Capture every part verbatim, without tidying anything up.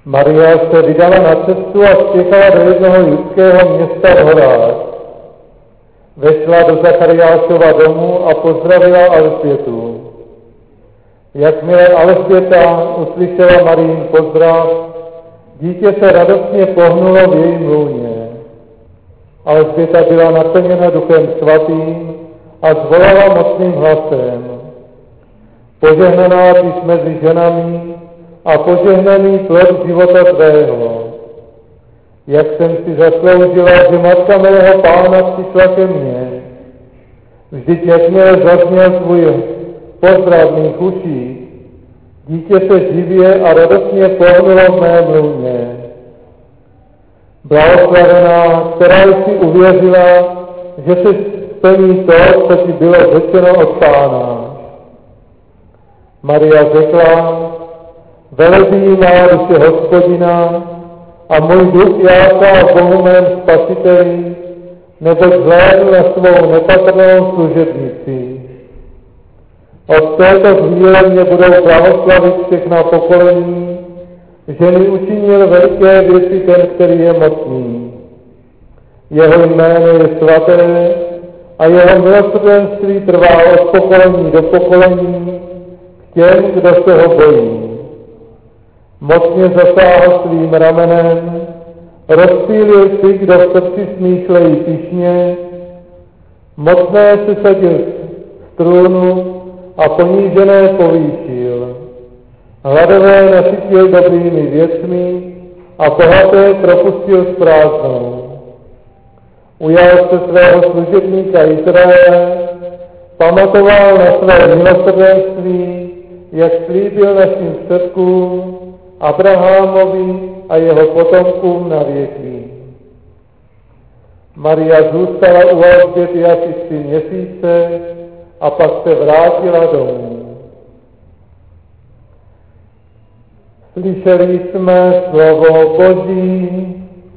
Maria se vydala na cestu a spěchala do jednoho judského města v horách. Vešla do Zachariášova domu a pozdravila Alžbětu. Jakmile Alžběta uslyšela Marijin pozdrav, dítě se radostně pohnulo v jejím lůně. Alžběta byla naplněna Duchem Svatým a zvolala mocným hlasem: Požehnaná ty jsi mezi ženami a požehnaný plod života tvého. Jak jsem si zasloužila, že matka mého Pána přišla ke mně. Vždyť jakmile zazněl tvůj pozdrav v mých uších, dítě se živě a radostně pohnulo v mém lůně. Blahoslavená, která jsi uvěřila, že se splní to, co ti bylo řečeno od Pána. Maria řekla: Velebí má duše Hospodina a můj duch jáká v Bohu mém Spasiteli, neboť zhlédl na svou nepatrnou služebnici. Od této chvíle mě budou blahoslavit všechna pokolení, že mi učinil veliké věci ten, který je mocný. Jeho jméno je svaté a jeho milosrdenství trvá od pokolení do pokolení k těm, kdo se ho bojí. Mocně zasáhl svým ramenem, rozptýlil ty, kdo v srdci smýšlejí pyšně, mocné si sadil z trůnu a ponížené povýšil. Hladové nasytil dobrými věcmi a bohaté propustil s prázdnou. Ujal se svého služebníka Izraele, pamatoval na své milosrdenství, jak slíbil našim předkům, Abrahamovi a jeho potomkům na věky. Maria zůstala u Alžběty asi tři měsíce a pak se vrátila domů. Slyšeli jsme slovo Boží.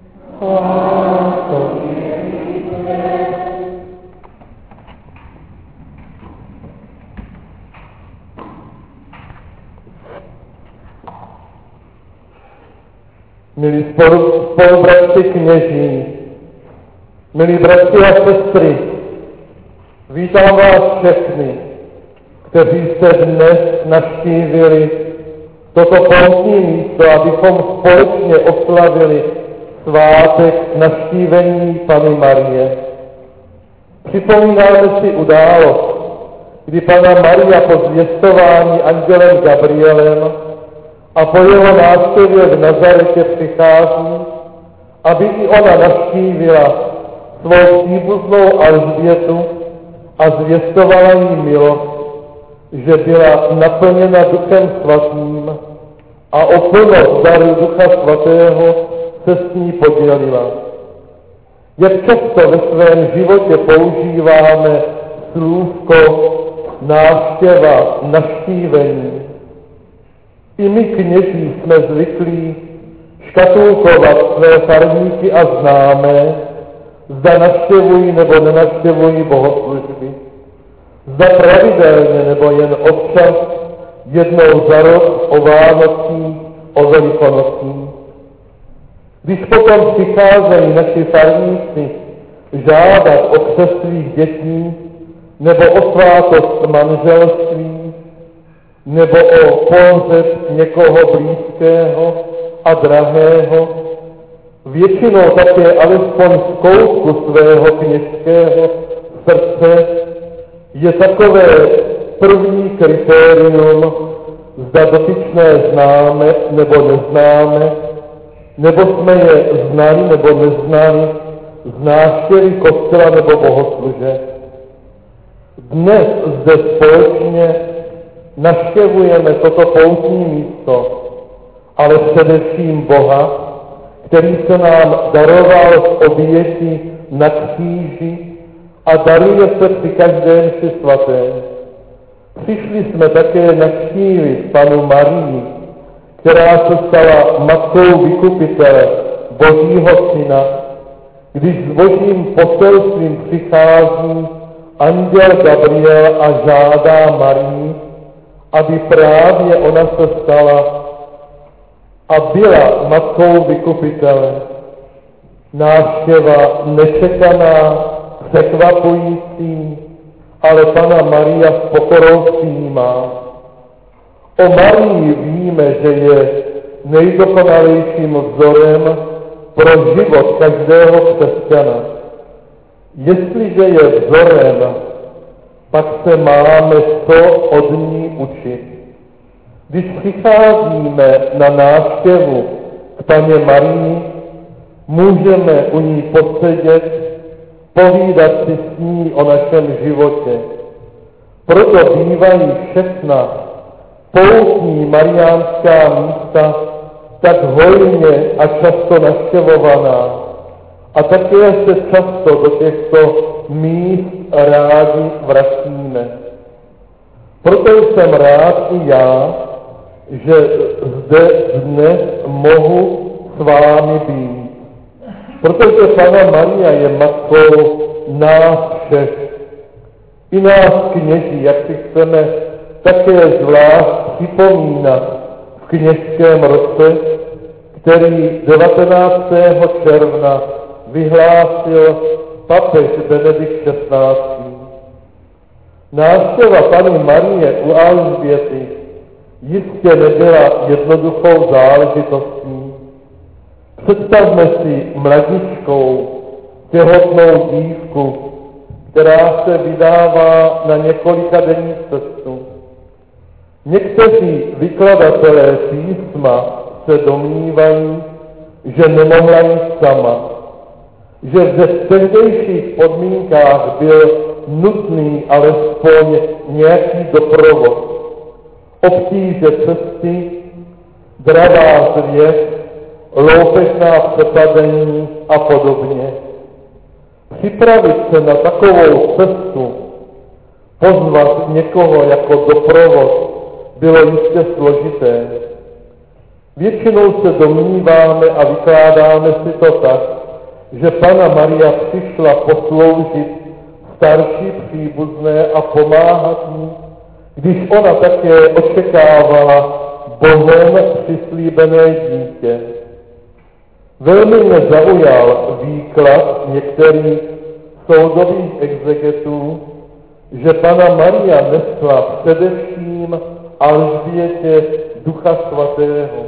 Milí spolu, spolubratři kněží, milí bratři a sestry, vítám vás všechny, kteří jste dnes navštívili toto poutní místo, abychom společně oslavili svátek navštívení Panny Marie. Připomínáme si událost, kdy Panna Maria po zvěstování andělem Gabrielem a po jeho návštěvě v Nazaretě přichází, aby i ona navštívila svou příbuznou Alžbětu a zvěstovala jí milost, že byla naplněna Duchem Svatým a o plnost daru Ducha Svatého se s ní podělila. Jak často ve svém životě používáme slůvko návštěva, navštívení. I my kněží jsme zvyklí škatulkovat své farníky a známé, zda navštěvují nebo nenavštěvují bohoslužby. Zda pravidelně nebo jen občas, jednou za rok, o Vánocích, o Velikonocích. Když potom přicházejí naši farníci žádat o křest svých dětí, nebo o svátost manželství, nebo o pohřeb někoho blízkého a drahého, většinou také alespoň z koutku svého kněžského srdce je takové první kritérium, zda dotyčné známe nebo neznáme, nebo jsme je znali nebo neznali z návštěvy kostela nebo bohoslužeb. Dnes zde společně navštěvujeme toto poutní místo, ale především Boha, který se nám daroval z oběti na kříži a daruje se při každém mši svaté. Přišli jsme také navštívit Pannu Marii, která se stala matkou vykupitele, Božího syna, když s Božím poselstvím přichází anděl Gabriel a žádá Marii, aby právě ona se stala a byla matkou vykupitele. Návštěva nečekaná, překvapující, ale Panna Maria s pokorou přijímá. O Marii víme, že je nejdokonalejším vzorem pro život každého křesťana. Jestliže je vzorem, pak se máme co od ní učit. Když přicházíme na návštěvu k Panně Marii, můžeme u ní posedět, povídat si s ní o našem životě. Proto bývají všechna poutní mariánská místa tak hojně a často navštěvovaná. A také se často do těchto míst rádi vracíme. Proto jsem rád i já, že zde dnes mohu s vámi být. Protože Panna Maria je matkou nás všech. I nás kněží, jak si chceme také zvlášť připomínat v kněžském roce, který devatenáctého června vyhlásil papež Benedikt šestnáctý. Návštěva Panny Marie u Alžběty jistě nebyla jednoduchou záležitostí. Představme si mladíčkou, těhotnou dívku, která se vydává na několika denní cestu. Někteří vykladatelé písma se domnívají, že nemohla jít sama, že v tehdejších podmínkách byl nutný alespoň nějaký doprovod, obtíže cesty, dravá zvěř, loupežná přepadení a podobně. Připravit se na takovou cestu, pozvat někoho jako doprovod, bylo jistě složité. Většinou se domníváme a vykládáme si to tak, že Panna Maria přišla posloužit starší příbuzné a pomáhat jí, když ona také očekávala Bohem přislíbené dítě. Velmi mě zaujal výklad některých soudových exegetů, že Panna Maria nesla především Alžbětě Ducha Svatého,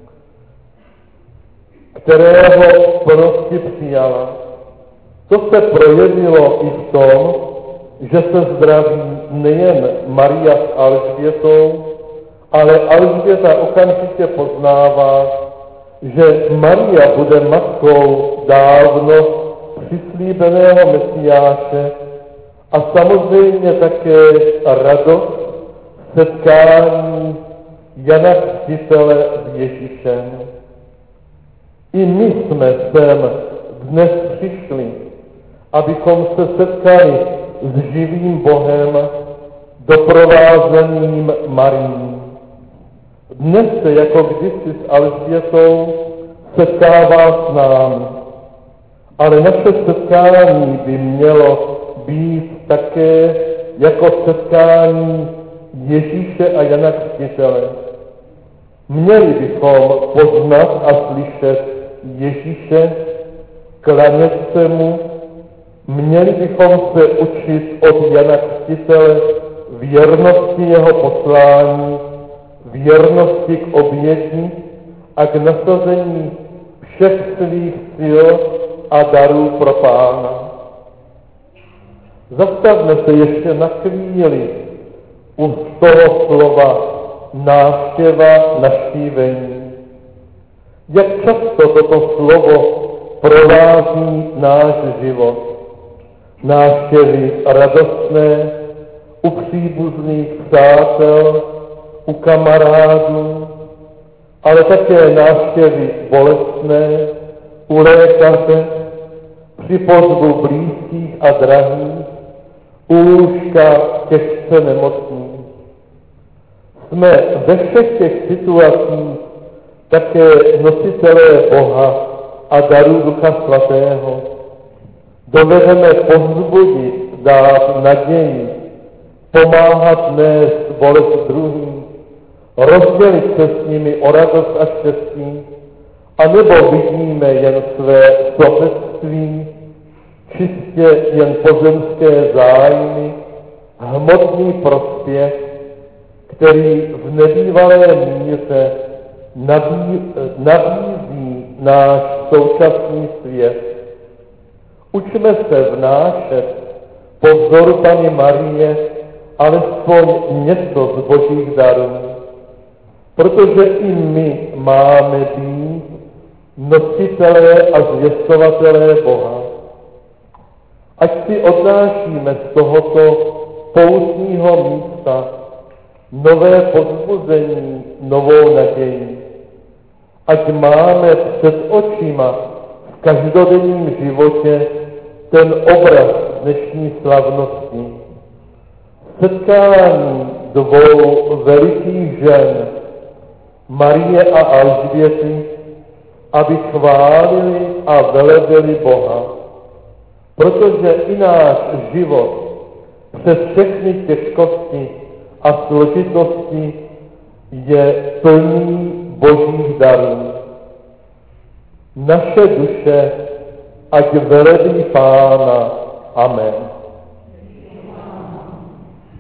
kterého prostě přijala. To se projevilo i v tom, že se zdraví nejen Maria s Alžbětou, ale Alžběta okamžitě poznává, že Maria bude matkou dávno přislíbeného Mesiáše a samozřejmě také radost setkání Jana Křtitele s Ježíšem. I my jsme sem dnes přišli, abychom se setkali s živým Bohem, doprovázeným Marií. Dnes se jako kdysi s Alžbětou setkává s námi, ale naše setkání by mělo být také jako setkání Ježíše a Jana Křtitele. Měli bychom poznat a slyšet Ježíše, klanět se mu, měli bychom se učit od Jana Křtitele věrnosti jeho poslání, věrnosti k oběti a k nasazení všech svých sil a darů pro Pána. Zastavme se ještě na chvíli u toho slova návštěva, navštívení. Jak často toto slovo provází náš život. Návštěvy radostné, u příbuzných přátel, u kamarádů, ale také návštěvy bolestné, u lékaře, při pozvu blízkých a drahých, u lůžka těžce nemocných. Jsme ve všech těch situacích také nositelé Boha a darů Ducha Svatého. Dovedeme povzbudit, dát naději, pomáhat nést bolest druhým, rozdělit se s nimi o radost a štěstí, anebo vidíme jen své sobectví, čistě jen pozemské zájmy, hmotný prospěch, který v nebývalé míře nabí, nabízí náš současný svět. Učme se vnášet po vzoru Panny Marie alespoň něco z božích darů, protože i my máme být nositelé a zvěstovatelé Boha. Ať si odnášíme z tohoto poutního místa nové povzbuzení, novou naději. Ať máme před očima v každodenním životě ten obraz dnešní slavnosti. Setkání dvou velikých žen, Marie a Alžběty, aby chválili a velebili Boha. Protože i náš život přes všechny těžkosti a složitosti je plný božích darů. Naše duše ať velebí Pána. Amen.